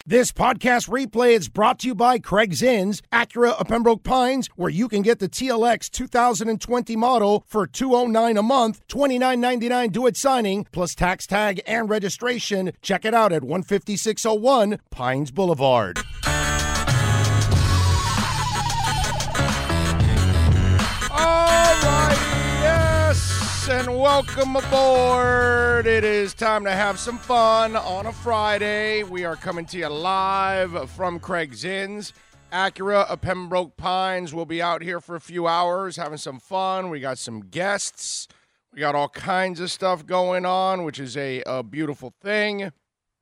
This podcast replay is brought to you by Craig Zinn's, Acura of Pembroke Pines, where you can get the TLX 2020 model for $209 a month, $29.99 due at signing, plus tax tag and registration. Check it out at 15601 Pines Boulevard. And welcome aboard. It is time to have some fun on a Friday. We are coming to you live from Craig Zinn's, Acura of Pembroke Pines. We'll be out here for a few hours having some fun. We got some guests. We got all kinds of stuff going on, which is a beautiful thing.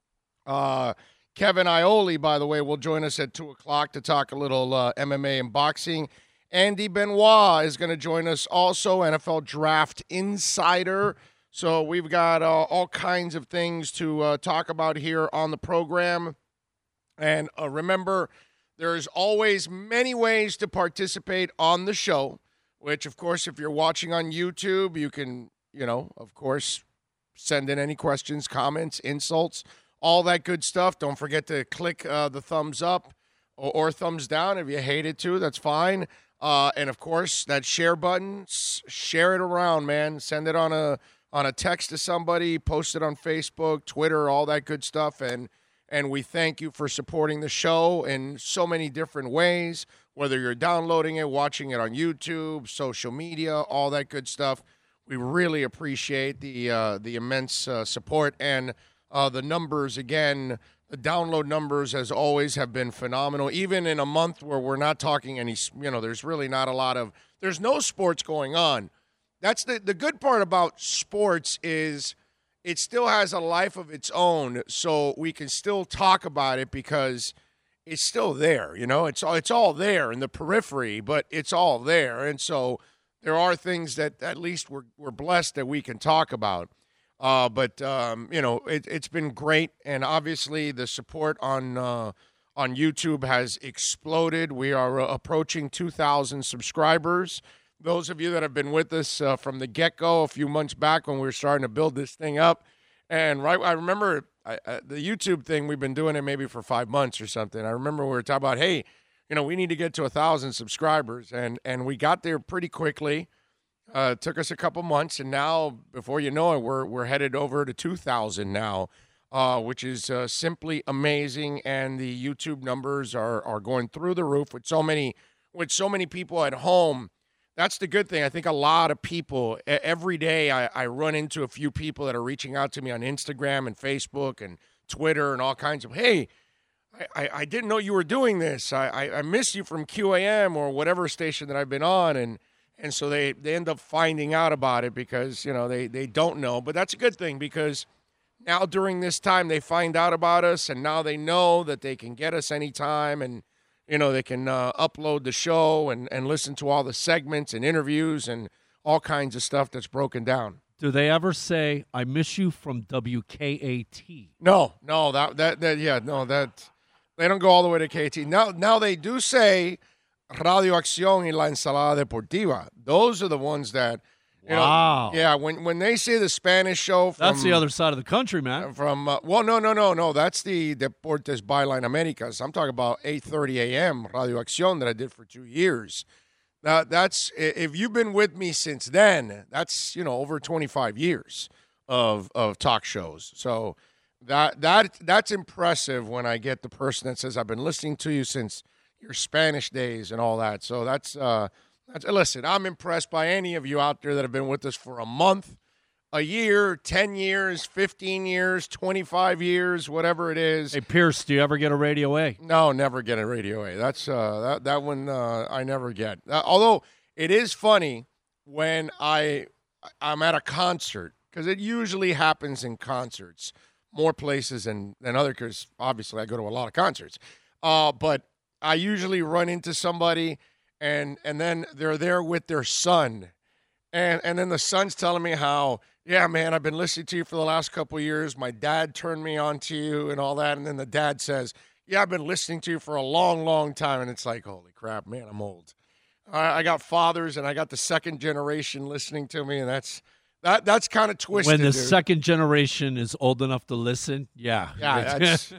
Kevin Iole, by the way, will join us at 2 o'clock to talk a little MMA and boxing. Andy Benoit is going to join us also, NFL Draft Insider. So we've got all kinds of things to talk about here on the program. And remember, there's always many ways to participate on the show, which, of course, if you're watching on YouTube, you can, of course, send in any questions, comments, insults, all that good stuff. Don't forget to click the thumbs up or thumbs down. If you hate it too, that's fine. And of course, that share button, share it around, man. Send it on a text to somebody, post it on Facebook, Twitter, all that good stuff. And we thank you for supporting the show in so many different ways, whether you're downloading it, watching it on YouTube, social media, all that good stuff. We really appreciate the immense support and the numbers. Again, the download numbers, as always, have been phenomenal. Even in a month where we're not talking any, there's really not a lot of, there's no sports going on. That's the good part about sports is it still has a life of its own, so we can still talk about it because it's still there. It's all there in the periphery, but it's all there. And so there are things that at least we're blessed that we can talk about. But it's been great, and obviously the support on YouTube has exploded. We are approaching 2,000 subscribers. Those of you that have been with us from the get-go a few months back when we were starting to build this thing up, and I remember the YouTube thing, we've been doing it maybe for 5 months or something. I remember we were talking about, hey, we need to get to 1,000 subscribers, and we got there pretty quickly. It took us a couple months, and now, before you know it, we're headed over to 2,000 now, which is simply amazing. And the YouTube numbers are going through the roof with so many people at home. That's the good thing. I think a lot of people every day. I run into a few people that are reaching out to me on Instagram and Facebook and Twitter and all kinds of, hey, I didn't know you were doing this. I miss you from QAM or whatever station that I've been on, and so they end up finding out about it because, they don't know. But that's a good thing because now during this time they find out about us, and now they know that they can get us anytime, and, they can upload the show and listen to all the segments and interviews and all kinds of stuff that's broken down. Do they ever say, I miss you from WKAT? No, they don't go all the way to KT. Now they do say Radio Acción y la Ensalada Deportiva. Those are the ones that, wow. When they say the Spanish show that's the other side of the country, man. No. That's the Deportes Byline Americas. I'm talking about 8:30 a.m. Radio Acción that I did for 2 years. That's if you've been with me since then, that's over 25 years of talk shows. So that's impressive when I get the person that says I've been listening to you since your Spanish days and all that. So that's listen, I'm impressed by any of you out there that have been with us for a month, a year, 10 years, 15 years, 25 years, whatever it is. Hey, Pierce, do you ever get a Radio A? No, never get a Radio A. That's that one I never get. Although it is funny when I'm at a concert, because it usually happens in concerts, more places than other, because obviously I go to a lot of concerts. But I usually run into somebody, and then they're there with their son. And then the son's telling me how, yeah, man, I've been listening to you for the last couple of years. My dad turned me on to you and all that. And then the dad says, yeah, I've been listening to you for a long, long time. And it's like, holy crap, man, I'm old. I got fathers, and I got the second generation listening to me, and that's kind of twisted. When the second generation is old enough to listen, yeah. Yeah,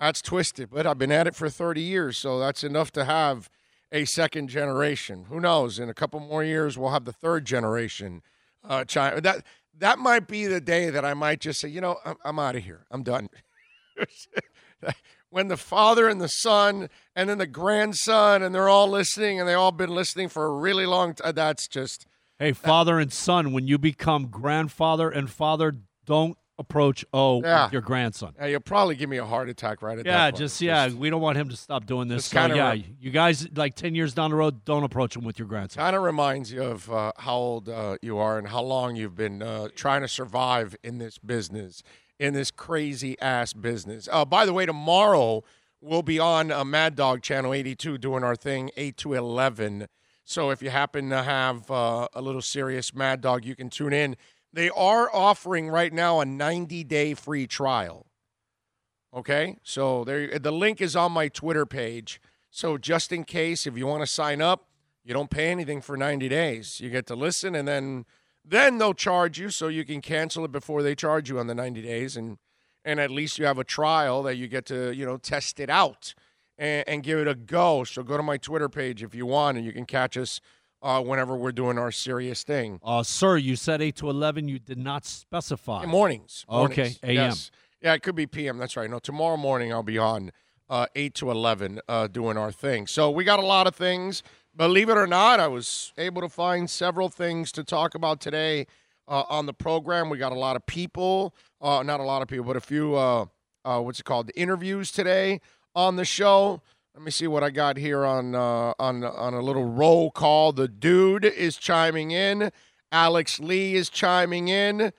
That's twisted, but I've been at it for 30 years, so that's enough to have a second generation. Who knows? In a couple more years, we'll have the third generation. That might be the day that I might just say, I'm out of here. I'm done. When the father and the son and then the grandson and they're all listening and they've all been listening for a really long time, that's just. Hey, father and son, when you become grandfather and father, don't approach with your grandson. Yeah, you'll probably give me a heart attack right at that point. We don't want him to stop doing this. So, you guys, like 10 years down the road, don't approach him with your grandson. Kind of reminds you of how old you are and how long you've been trying to survive in this business, in this crazy-ass business. By the way, tomorrow we'll be on Mad Dog Channel 82 doing our thing, 8 to 11. So if you happen to have a little serious Mad Dog, you can tune in. They are offering right now a 90-day free trial. Okay? So the link is on my Twitter page. So just in case, if you want to sign up, you don't pay anything for 90 days. You get to listen, and then they'll charge you so you can cancel it before they charge you on the 90 days. And at least you have a trial that you get to, test it out and give it a go. So go to my Twitter page if you want, and you can catch us whenever we're doing our serious thing. Sir, you said 8 to 11. You did not specify. Mornings. Okay, a.m. Yes. Yeah, it could be p.m. That's right. No, tomorrow morning I'll be on 8 to 11 doing our thing. So we got a lot of things. Believe it or not, I was able to find several things to talk about today on the program. We got a lot of people, not a lot of people, but a few, interviews today on the show. Let me see what I got here on a little roll call. The Dude is chiming in. Alex Lee is chiming in.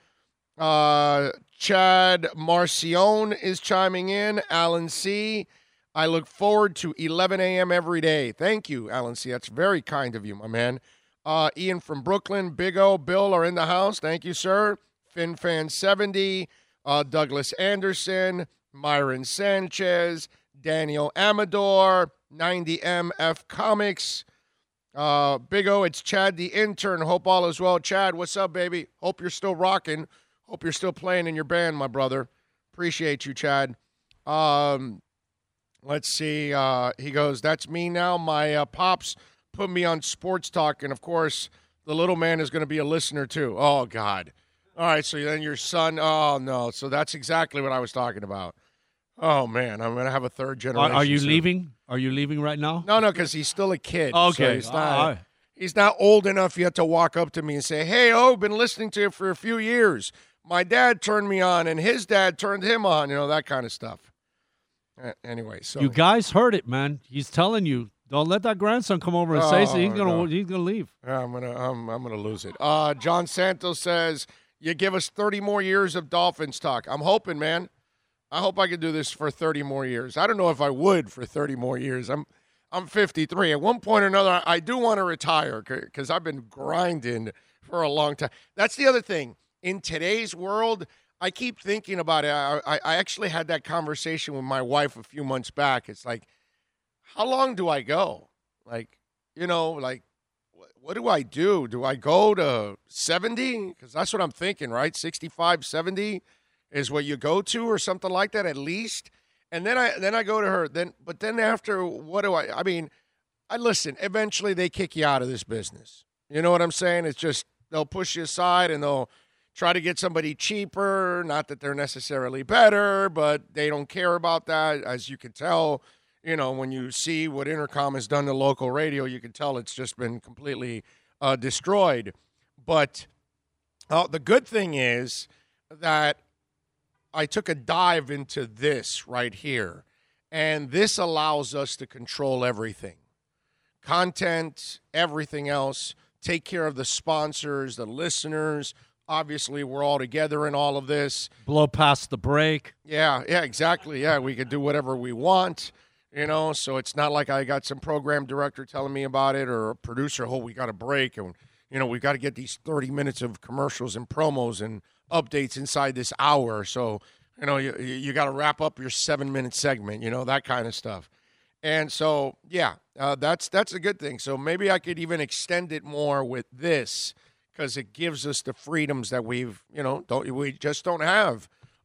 Chad Marcion is chiming in. Alan C. I look forward to 11 a.m. every day. Thank you, Alan C. That's very kind of you, my man. Ian from Brooklyn, Big O, Bill are in the house. Thank you, sir. FinFan70, Douglas Anderson, Myron Sanchez, Daniel Amador, 90MF Comics. Big O, it's Chad the intern. Hope all is well. Chad, what's up, baby? Hope you're still rocking. Hope you're still playing in your band, my brother. Appreciate you, Chad. Let's see. He goes, that's me now. My pops put me on Sports Talk, and, of course, the little man is going to be a listener, too. Oh, God. All right, so then your son. Oh, no. So that's exactly what I was talking about. Oh, man, I'm going to have a third generation. Are you leaving? Are you leaving right now? No, because he's still a kid. Okay. So he's not old enough yet to walk up to me and say, hey, I've been listening to you for a few years. My dad turned me on, and his dad turned him on, that kind of stuff. Anyway, so. You guys heard it, man. He's telling you, don't let that grandson come over and say so. He's gonna leave. Yeah, I'm gonna lose it. John Santos says, you give us 30 more years of Dolphins talk. I'm hoping, man. I hope I can do this for 30 more years. I don't know if I would for 30 more years. I'm 53. At one point or another, I do want to retire because I've been grinding for a long time. That's the other thing. In today's world, I keep thinking about it. I actually had that conversation with my wife a few months back. It's like, how long do I go? What do I do? Do I go to 70? Because that's what I'm thinking, right? 65, 70 is what you go to or something like that at least. And then I go to her. But then after, what do I mean, listen, eventually they kick you out of this business. You know what I'm saying? It's just they'll push you aside and they'll try to get somebody cheaper. Not that they're necessarily better, but they don't care about that. As you can tell, when you see what Intercom has done to local radio, you can tell it's just been completely destroyed. But the good thing is that I took a dive into this right here, and this allows us to control everything. Content, everything else, take care of the sponsors, the listeners. Obviously, we're all together in all of this. Blow past the break. Yeah, exactly. Yeah, we could do whatever we want, so it's not like I got some program director telling me about it or a producer, we got a break, and, we've got to get these 30 minutes of commercials and promos and updates inside this hour. So, you got to wrap up your 7-minute segment, that kind of stuff. And so, yeah, that's a good thing. So maybe I could even extend it more with this because it gives us the freedoms that we just don't have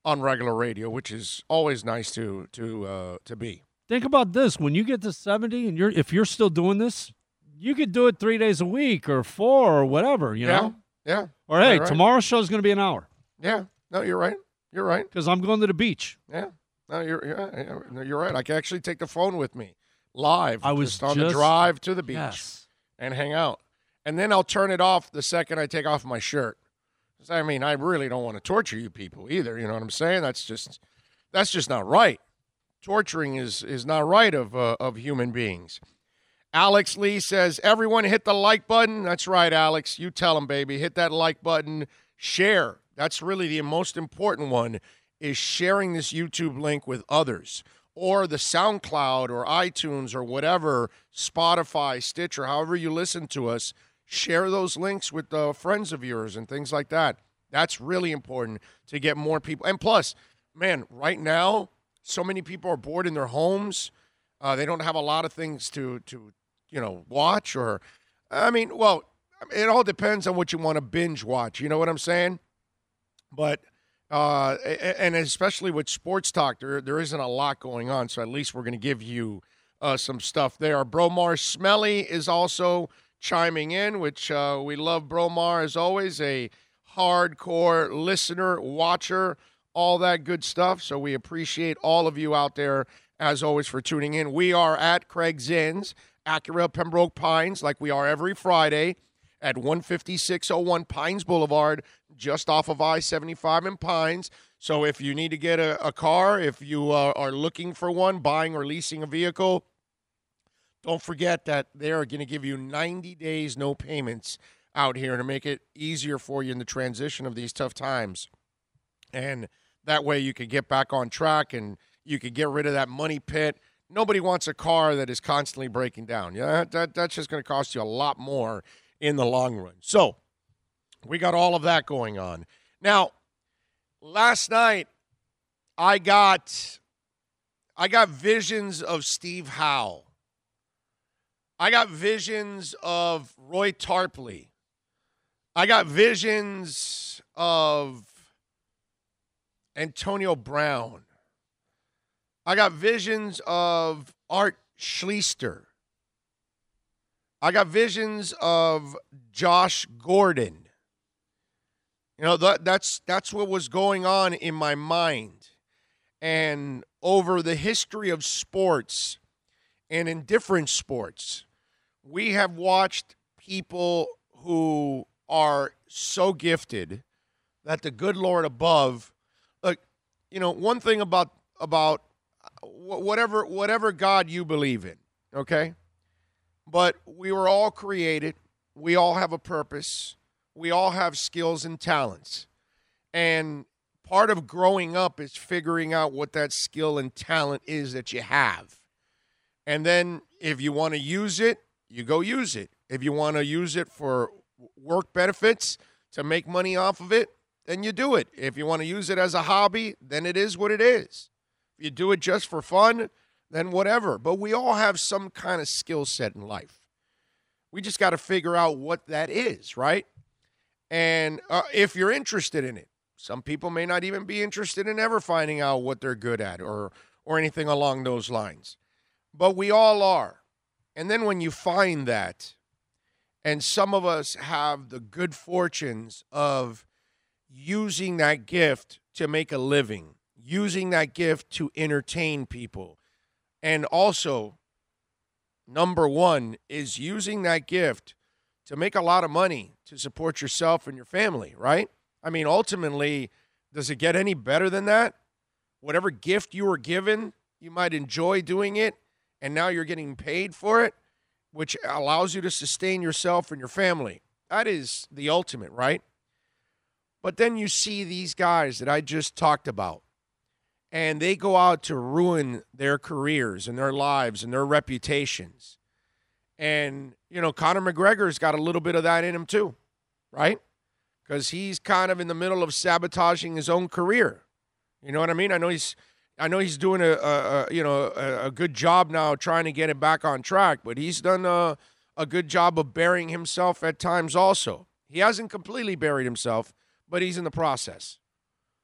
on regular radio, which is always nice to be. Think about this: when you get to 70, and if you're still doing this, you could do it 3 days a week or 4 or whatever. You know? Yeah. Or hey, right. Tomorrow's show is going to be an hour. Yeah. No, you're right. You're right. Because I'm going to the beach. Yeah. No, you're right. I can actually take the phone with me live. I was just on the drive to the beach and hang out. And then I'll turn it off the second I take off my shirt. I mean, I really don't want to torture you people either. You know what I'm saying? That's just not right. Torturing is not right of human beings. Alex Lee says, everyone hit the like button. That's right, Alex. You tell them, baby. Hit that like button. Share. That's really the most important one, is sharing this YouTube link with others, or the SoundCloud or iTunes or whatever, Spotify, Stitcher, however you listen to us. Share those links with friends of yours and things like that. That's really important to get more people. And plus, man, right now, so many people are bored in their homes. They don't have a lot of things to watch. Or, I mean, well, it all depends on what you want to binge watch. You know what I'm saying? But and especially with sports talk, there isn't a lot going on. So at least we're going to give you some stuff there. Bromar Smelly is also chiming in, which we love. Bromar, as always, a hardcore listener, watcher, all that good stuff. So we appreciate all of you out there, as always, for tuning in. We are at Craig Zinn's, Acura Pembroke Pines, like we are every Friday at 15601 Pines Boulevard, just off of I-75 in Pines. So if you need to get a car, if you are looking for one, buying or leasing a vehicle, don't forget that they're going to give you 90 days, no payments out here to make it easier for you in the transition of these tough times. And that way you can get back on track and you can get rid of that money pit. Nobody wants a car that is constantly breaking down. Yeah, that's just going to cost you a lot more in the long run. So we got all of that going on. Now, last night I got visions of Steve Howe. I got visions of Roy Tarpley. I got visions of Antonio Brown. I got visions of Art Schlichter. I got visions of Josh Gordon. You know, that's what was going on in my mind. And over the history of sports and in different sports, we have watched people who are so gifted that the good Lord above, look, you know, one thing about whatever God you believe in, okay? But we were all created. We all have a purpose. We all have skills and talents. And part of growing up is figuring out what that skill and talent is that you have. And then if you want to use it, you go use it. If you want to use it for work benefits, to make money off of it, then you do it. If you want to use it as a hobby, then it is what it is. If you do it just for fun, then whatever. But we all have some kind of skill set in life. We just got to figure out what that is, right? And if you're interested in it, some people may not even be interested in ever finding out what they're good at or anything along those lines. But we all are. And then when you find that, and some of us have the good fortunes of using that gift to make a living, using that gift to entertain people, and also, number one, is using that gift to make a lot of money to support yourself and your family, right? I mean, ultimately, does it get any better than that? Whatever gift you were given, you might enjoy doing it, and now you're getting paid for it, which allows you to sustain yourself and your family. That is the ultimate, right? But then you see these guys that I just talked about, and they go out to ruin their careers and their lives and their reputations. And, you know, Conor McGregor's got a little bit of that in him too, right? Because he's kind of in the middle of sabotaging his own career. You know what I mean? I know he's doing a good job now trying to get it back on track, but he's done a good job of burying himself at times also. He hasn't completely buried himself, but he's in the process.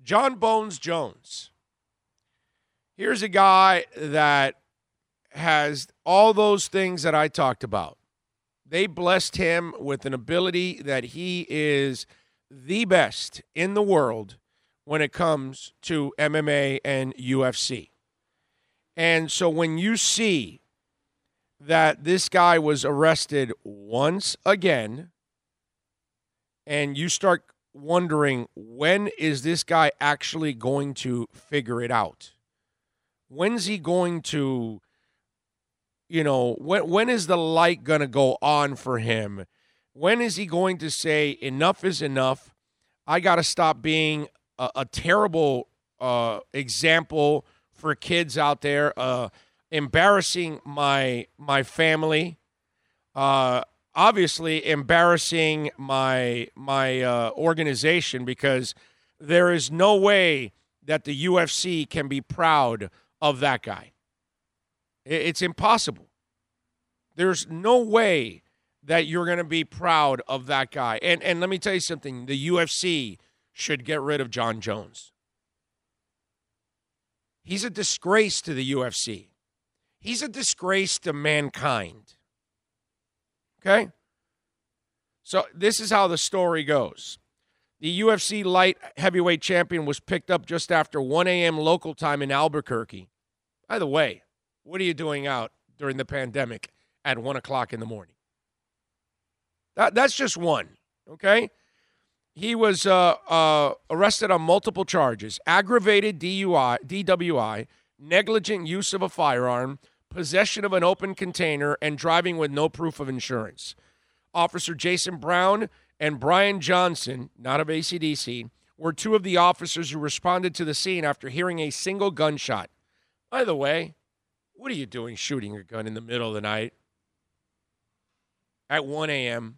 John Bones Jones. Here's a guy that has all those things that I talked about. They blessed him with an ability that he is the best in the world when it comes to MMA and UFC. And so when you see that this guy was arrested once again, and you start wondering, when is this guy actually going to figure it out? When's he going to, when is the light going to go on for him? When is he going to say, enough is enough? I got to stop being a terrible example for kids out there, embarrassing my family, obviously embarrassing my organization, because there is no way that the UFC can be proud of that guy. It's impossible. There's no way that you're going to be proud of that guy. And let me tell you something. The UFC should get rid of John Jones. He's a disgrace to the UFC. He's a disgrace to mankind. Okay? So this is how the story goes. The UFC light heavyweight champion was picked up just after 1 a.m. local time in Albuquerque. By the way, what are you doing out during the pandemic at 1 o'clock in the morning? That's just one, okay? He was arrested on multiple charges: aggravated DWI, negligent use of a firearm, possession of an open container, and driving with no proof of insurance. Officer Jason Brown and Brian Johnson, not of AC/DC, were two of the officers who responded to the scene after hearing a single gunshot. By the way, what are you doing shooting your gun in the middle of the night at 1 a.m.?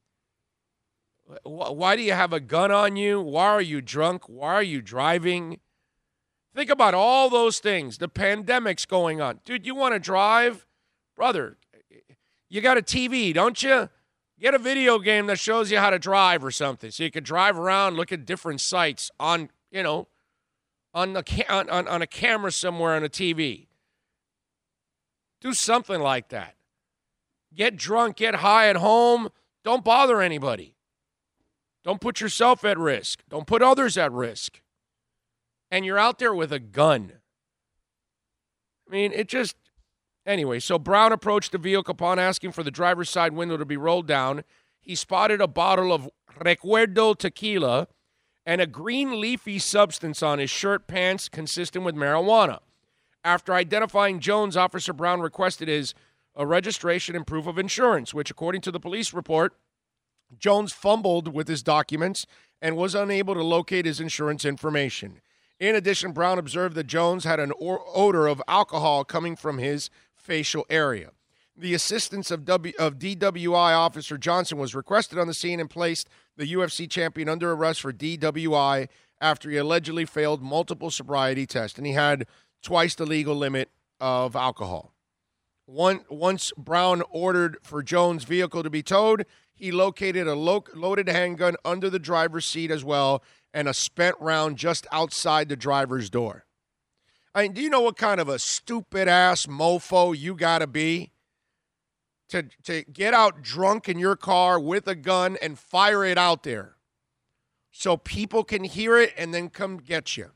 Why do you have a gun on you? Why are you drunk? Why are you driving? Think about all those things. The pandemic's going on. Dude, you want to drive? Brother, you got a TV, don't you? Get a video game that shows you how to drive or something, so you can drive around, look at different sites on a camera somewhere on a TV. Do something like that. Get drunk, get high at home. Don't bother anybody. Don't put yourself at risk. Don't put others at risk. And you're out there with a gun. I mean, anyway, so Brown approached the vehicle upon asking for the driver's side window to be rolled down. He spotted a bottle of Recuerdo tequila and a green leafy substance on his shirt pants consistent with marijuana. After identifying Jones, Officer Brown requested his registration and proof of insurance, which, according to the police report, Jones fumbled with his documents and was unable to locate his insurance information. In addition, Brown observed that Jones had an odor of alcohol coming from his facial area. The assistance of DWI Officer Johnson was requested on the scene and placed the UFC champion under arrest for DWI after he allegedly failed multiple sobriety tests, and he had twice the legal limit of alcohol. Once Brown ordered for Jones' vehicle to be towed, he located a loaded handgun under the driver's seat as well, and a spent round just outside the driver's door. I mean, do you know what kind of a stupid-ass mofo you got to be to get out drunk in your car with a gun and fire it out there so people can hear it and then come get you?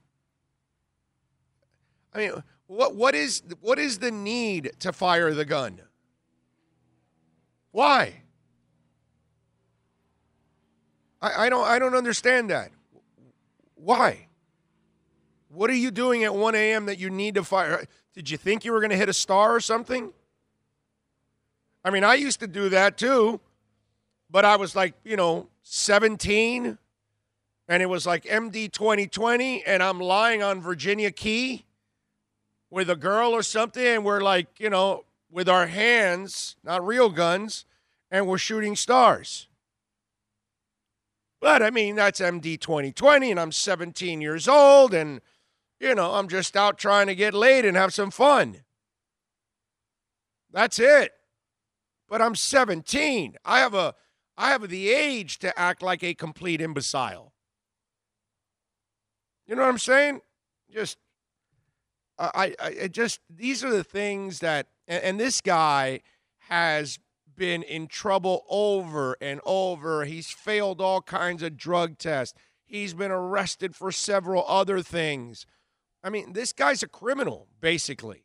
I mean, what is the need to fire the gun? Why? I don't understand that. Why? What are you doing at 1 a.m. that you need to fire? Did you think you were going to hit a star or something? I mean, I used to do that too, but I was like, 17, and it was like MD 2020, and I'm lying on Virginia Key with a girl or something, and we're like, with our hands, not real guns, and we're shooting stars. But, I mean, that's MD 2020, and I'm 17 years old, and, I'm just out trying to get laid and have some fun. That's it. But I'm 17. I have the age to act like a complete imbecile. You know what I'm saying? Just, I just, these are the things that, and this guy has been in trouble over and over. He's failed all kinds of drug tests. He's been arrested for several other things. I mean, this guy's a criminal, basically.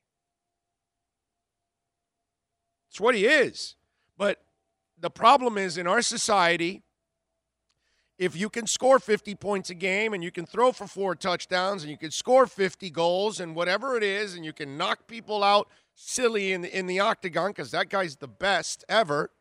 It's what he is. But the problem is, in our society, if you can score 50 points a game and you can throw for 4 touchdowns and you can score 50 goals and whatever it is, and you can knock people out silly in the octagon, because that guy's the best ever,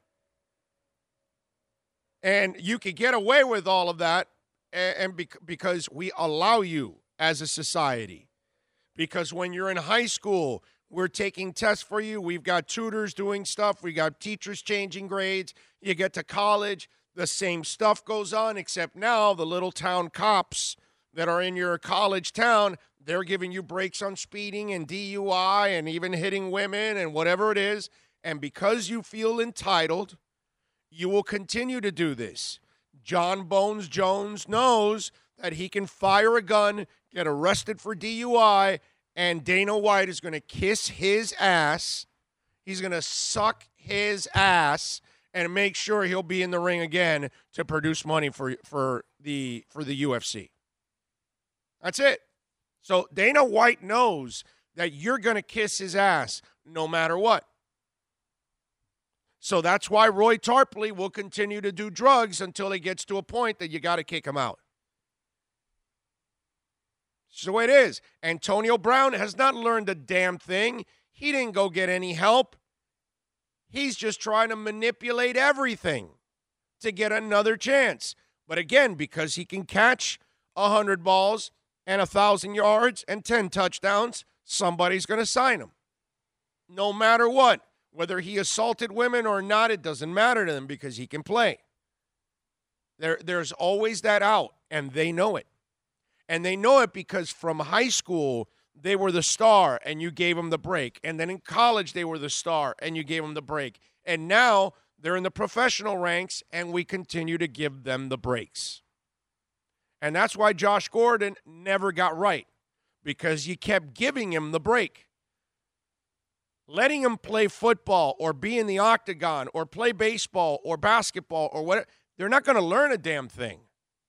and you can get away with all of that, because we allow you as a society. Because when you're in high school, we're taking tests for you. We've got tutors doing stuff. We got teachers changing grades. You get to college, the same stuff goes on, except now the little town cops that are in your college town, they're giving you breaks on speeding and DUI and even hitting women and whatever it is. And because you feel entitled, you will continue to do this. John Bones Jones knows that he can fire a gun, get arrested for DUI, and Dana White is going to kiss his ass. He's going to suck his ass and make sure he'll be in the ring again to produce money for the UFC. That's it. So Dana White knows that you're going to kiss his ass no matter what. So that's why Roy Tarpley will continue to do drugs until he gets to a point that you got to kick him out. So it is. Antonio Brown has not learned a damn thing. He didn't go get any help. He's just trying to manipulate everything to get another chance. But again, because he can catch 100 balls and 1,000 yards and 10 touchdowns, somebody's going to sign him. No matter what. Whether he assaulted women or not, it doesn't matter to them because he can play. There's always that out, and they know it. And they know it because from high school, they were the star, and you gave them the break. And then in college, they were the star, and you gave them the break. And now they're in the professional ranks, and we continue to give them the breaks. And that's why Josh Gordon never got right, because you kept giving him the break. Letting him play football or be in the octagon or play baseball or basketball or whatever, they're not going to learn a damn thing.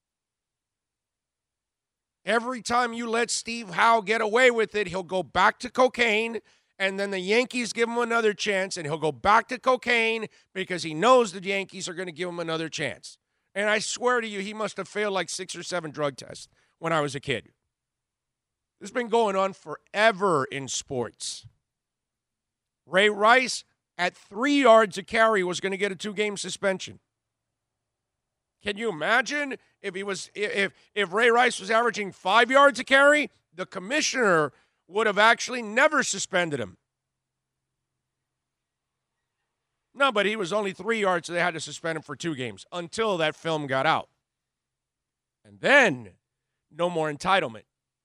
Every time you let Steve Howe get away with it, he'll go back to cocaine, and then the Yankees give him another chance, and he'll go back to cocaine because he knows the Yankees are going to give him another chance. And I swear to you, he must have failed like 6 or 7 drug tests when I was a kid. This has been going on forever in sports. Ray Rice, at 3 yards a carry, was going to get a 2-game suspension. Can you imagine if Ray Rice was averaging 5 yards a carry? The commissioner would have actually never suspended him. No, but he was only 3 yards, so they had to suspend him for 2 games until that film got out. And then, no more entitlement.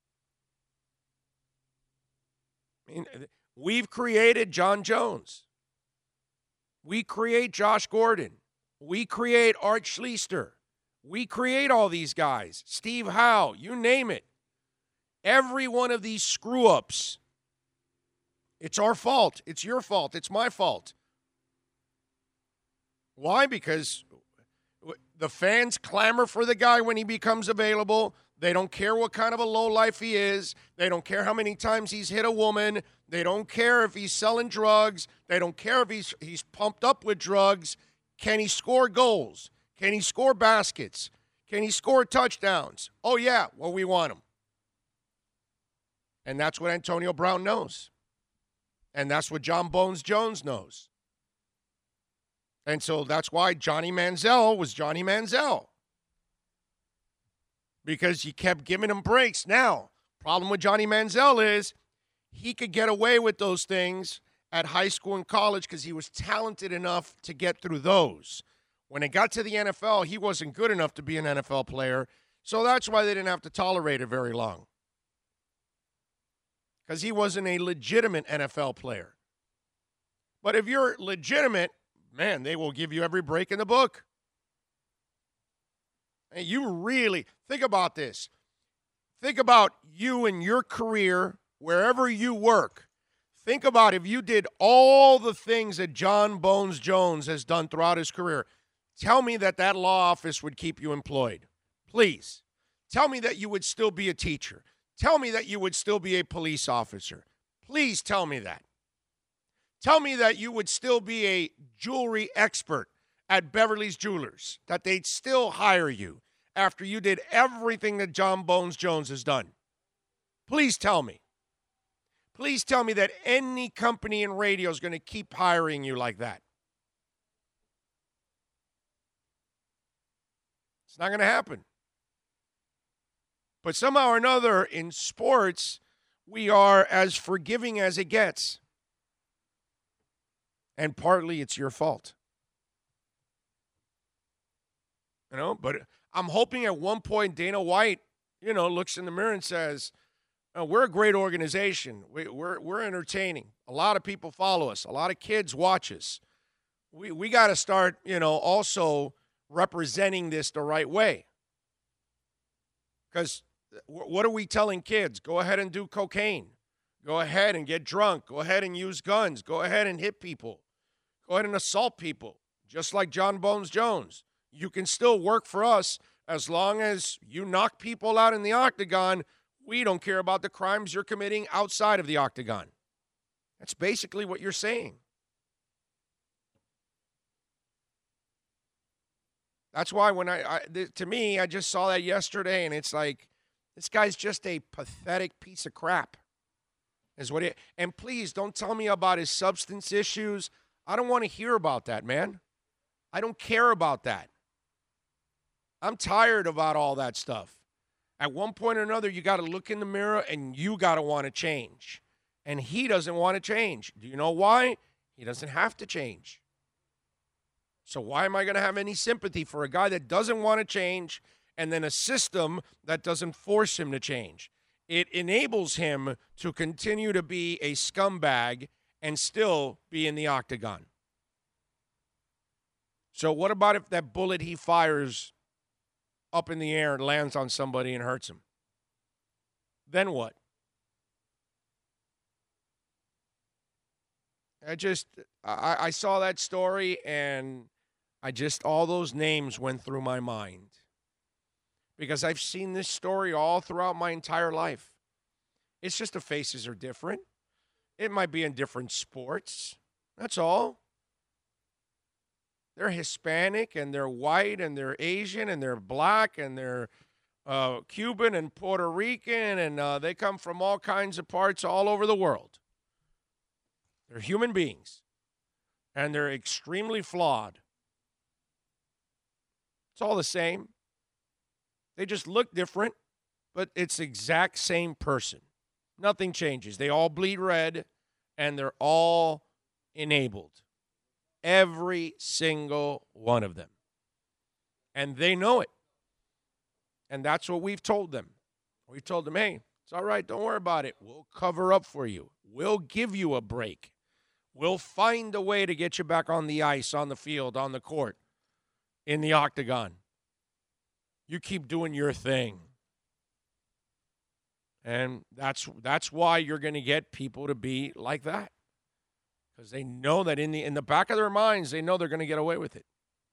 I mean, we've created John Jones. We create Josh Gordon. We create Art Schlichter. We create all these guys. Steve Howe, you name it. Every one of these screw-ups, it's our fault. It's your fault. It's my fault. Why? Because the fans clamor for the guy when he becomes available. They don't care what kind of a lowlife he is. They don't care how many times he's hit a woman. They don't care if he's selling drugs. They don't care if he's pumped up with drugs. Can he score goals? Can he score baskets? Can he score touchdowns? Oh, yeah, well, we want him. And that's what Antonio Brown knows. And that's what John Bones Jones knows. And so that's why Johnny Manziel was Johnny Manziel. Because you kept giving him breaks. Now, problem with Johnny Manziel is he could get away with those things at high school and college because he was talented enough to get through those. When it got to the NFL, he wasn't good enough to be an NFL player, so that's why they didn't have to tolerate it very long. Because he wasn't a legitimate NFL player. But if you're legitimate, man, they will give you every break in the book. And you really, think about this. think about you and your career, wherever you work. Think about if you did all the things that John Bones Jones has done throughout his career. Tell me that law office would keep you employed. Please. Tell me that you would still be a teacher. Tell me that you would still be a police officer. Please tell me that. Tell me that you would still be a jewelry expert at Beverly's Jewelers, that they'd still hire you after you did everything that John Bones Jones has done. Please tell me. Please tell me that any company in radio is going to keep hiring you like that. It's not going to happen. But somehow or another in sports, we are as forgiving as it gets. And partly it's your fault. But I'm hoping at one point Dana White, looks in the mirror and says, we're a great organization. We're entertaining. A lot of people follow us. A lot of kids watch us. We got to start, also representing this the right way. Because what are we telling kids? Go ahead and do cocaine. Go ahead and get drunk. Go ahead and use guns. Go ahead and hit people. Go ahead and assault people, just like John Bones Jones. You can still work for us as long as you knock people out in the octagon. We don't care about the crimes you're committing outside of the octagon. That's basically what you're saying. That's why when to me, I just saw that yesterday, and it's like, this guy's just a pathetic piece of crap. Is what it. And please don't tell me about his substance issues. I don't want to hear about that, man. I don't care about that. I'm tired about all that stuff. At one point or another, you got to look in the mirror and you got to want to change. And he doesn't want to change. Do you know why? He doesn't have to change. So why am I going to have any sympathy for a guy that doesn't want to change and then a system that doesn't force him to change? It enables him to continue to be a scumbag and still be in the octagon. So what about if that bullet he fires up in the air and lands on somebody and hurts him? Then what? I saw that story and all those names went through my mind. Because I've seen this story all throughout my entire life. It's just the faces are different. It might be in different sports. That's all. They're Hispanic and they're white and they're Asian and they're black and they're Cuban and Puerto Rican and they come from all kinds of parts all over the world. They're human beings and they're extremely flawed. It's all the same. They just look different, but it's the exact same person. Nothing changes. They all bleed red and they're all enabled. Every single one of them. And they know it. And that's what we've told them. We've told them, hey, it's all right. Don't worry about it. We'll cover up for you. We'll give you a break. We'll find a way to get you back on the ice, on the field, on the court, in the octagon. You keep doing your thing. And that's why you're going to get people to be like that. Because they know that in the back of their minds, they know they're going to get away with it.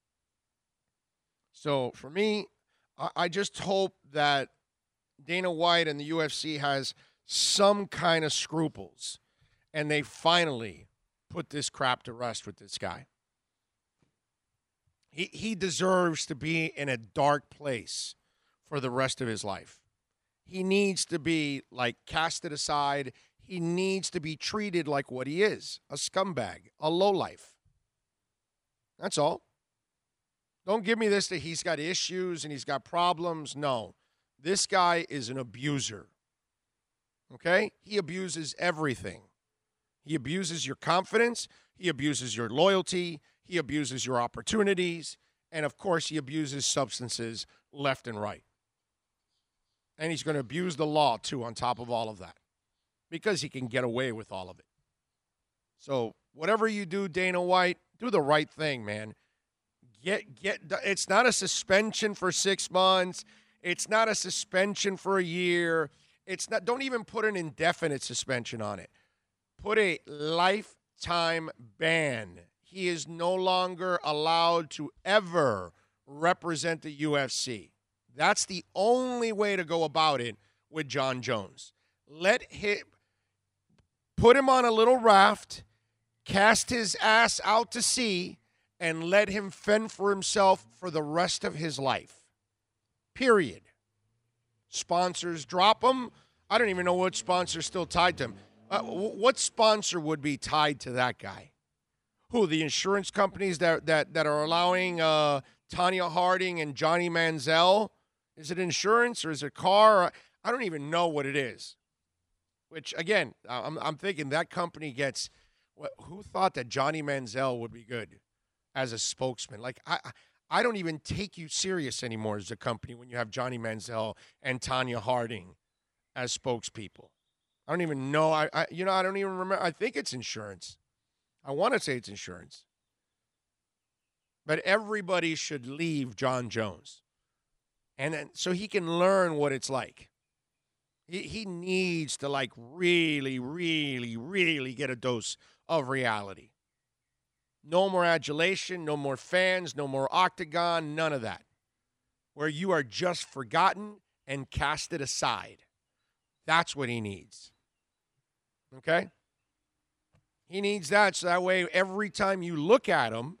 So for me, I just hope that Dana White and the UFC has some kind of scruples. And they finally put this crap to rest with this guy. He deserves to be in a dark place for the rest of his life. He needs to be, casted aside. He needs to be treated like what he is, a scumbag, a lowlife. That's all. Don't give me this that he's got issues and he's got problems. No. This guy is an abuser. Okay? He abuses everything. He abuses your confidence. He abuses your loyalty. He abuses your opportunities. And, of course, he abuses substances left and right. And he's going to abuse the law, too, on top of all of that. Because he can get away with all of it. So, whatever you do, Dana White, do the right thing, man. It's not a suspension for 6 months. It's not a suspension for a year. It's not. Don't even put an indefinite suspension on it. Put a lifetime ban. He is no longer allowed to ever represent the UFC. That's the only way to go about it with Jon Jones. Put him on a little raft, cast his ass out to sea, and let him fend for himself for the rest of his life. Period. Sponsors drop him. I don't even know what sponsor's still tied to him. What sponsor would be tied to that guy? Who, the insurance companies that are allowing Tanya Harding and Johnny Manziel? Is it insurance or is it car? I don't even know what it is. Which, again, I'm thinking that company gets who thought that Johnny Manziel would be good as a spokesman? Like, I don't even take you serious anymore as a company when you have Johnny Manziel and Tanya Harding as spokespeople. I don't even know. I don't even remember. I think it's insurance. I want to say it's insurance. But everybody should leave Jon Jones. And then, so he can learn what it's like. He needs to, like, really, really, really get a dose of reality. No more adulation, no more fans, no more octagon, none of that. Where you are just forgotten and casted aside. That's what he needs. Okay? He needs that so that way every time you look at him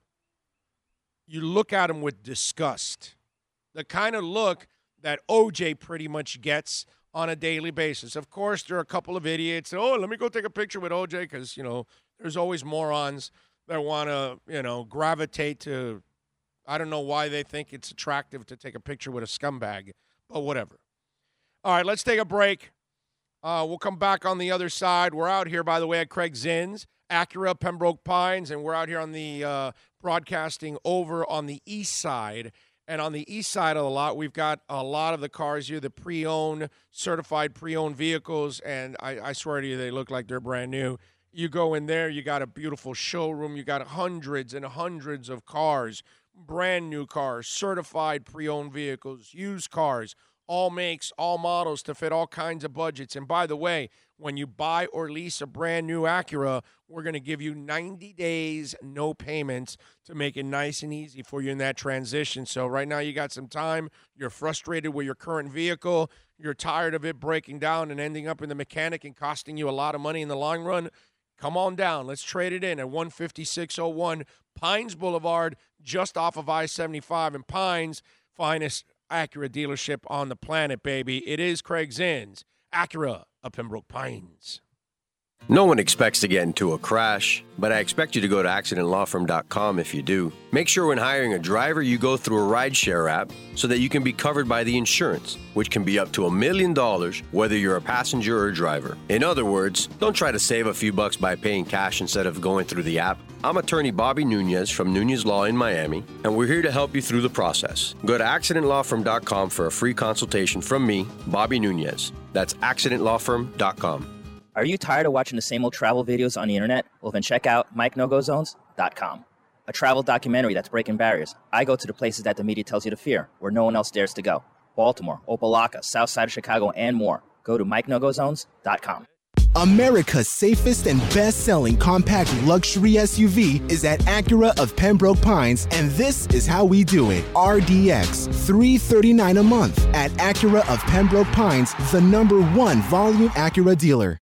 with disgust. The kind of look that OJ pretty much gets on a daily basis. Of course, there are a couple of idiots. Oh, let me go take a picture with OJ because, there's always morons that want to, gravitate to, I don't know why they think it's attractive to take a picture with a scumbag, but whatever. All right, let's take a break. We'll come back on the other side. We're out here, by the way, at Craig Zinn's, Acura, Pembroke Pines, and we're out here on the broadcasting over on the east side. And on the east side of the lot, we've got a lot of the cars here, the pre-owned, certified pre-owned vehicles, and I swear to you, they look like they're brand new. You go in there, you got a beautiful showroom, you got hundreds and hundreds of cars, brand new cars, certified pre-owned vehicles, used cars, all makes, all models to fit all kinds of budgets. And by the way, when you buy or lease a brand new Acura, we're going to give you 90 days, no payments to make it nice and easy for you in that transition. So right now you got some time. You're frustrated with your current vehicle. You're tired of it breaking down and ending up in the mechanic and costing you a lot of money in the long run. Come on down. Let's trade it in at 15601 Pines Boulevard, just off of I-75 in Pines. Finest Acura dealership on the planet, baby. It is Craig Zinn's Acura of Pembroke Pines. No one expects to get into a crash, but I expect you to go to accidentlawfirm.com if you do. Make sure when hiring a driver, you go through a rideshare app so that you can be covered by the insurance, which can be up to $1 million, whether you're a passenger or a driver. In other words, don't try to save a few bucks by paying cash instead of going through the app. I'm attorney Bobby Nunez from Nunez Law in Miami, and we're here to help you through the process. Go to accidentlawfirm.com for a free consultation from me, Bobby Nunez. That's accidentlawfirm.com. Are you tired of watching the same old travel videos on the internet? Well, then check out MikeNoGoZones.com, a travel documentary that's breaking barriers. I go to the places that the media tells you to fear, where no one else dares to go. Baltimore, Opelika, South Side of Chicago, and more. Go to MikeNoGoZones.com. America's safest and best-selling compact luxury SUV is at Acura of Pembroke Pines, and this is how we do it. RDX, $339 a month at Acura of Pembroke Pines, the #1 volume Acura dealer.